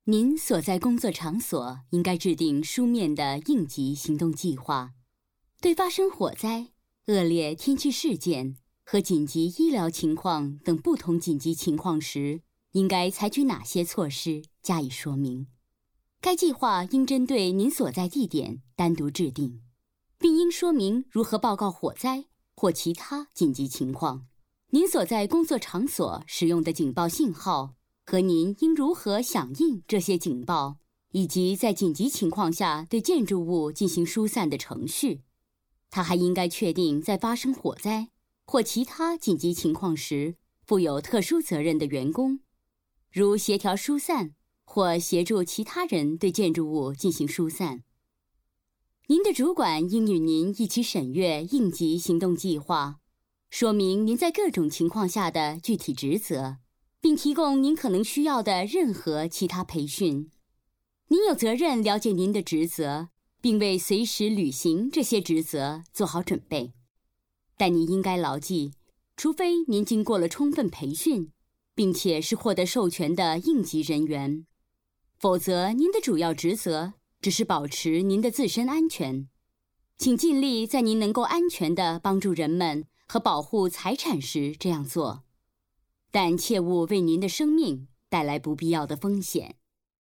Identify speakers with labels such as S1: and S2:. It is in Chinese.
S1: 您所在工作场所应该制定书面的应急行动计划，对发生火灾、恶劣天气事件和紧急医疗情况等不同紧急情况时，应该采取哪些措施加以说明。该计划应针对您所在地点单独制定，并应说明如何报告火灾或其他紧急情况，您所在工作场所使用的警报信号和您应如何响应这些警报，以及在紧急情况下对建筑物进行疏散的程序。他还应该确定在发生火灾或其他紧急情况时负有特殊责任的员工，如协调疏散或协助其他人对建筑物进行疏散。您的主管应与您一起审阅应急行动计划，说明您在各种情况下的具体职责，并提供您可能需要的任何其他培训。您有责任了解您的职责，并为随时履行这些职责做好准备。但您应该牢记，除非您经过了充分培训，并且是获得授权的应急人员，否则您的主要职责只是保持您的自身安全。请尽力在您能够安全地帮助人们和保护财产时这样做，但切勿为您的生命带来不必要的风险。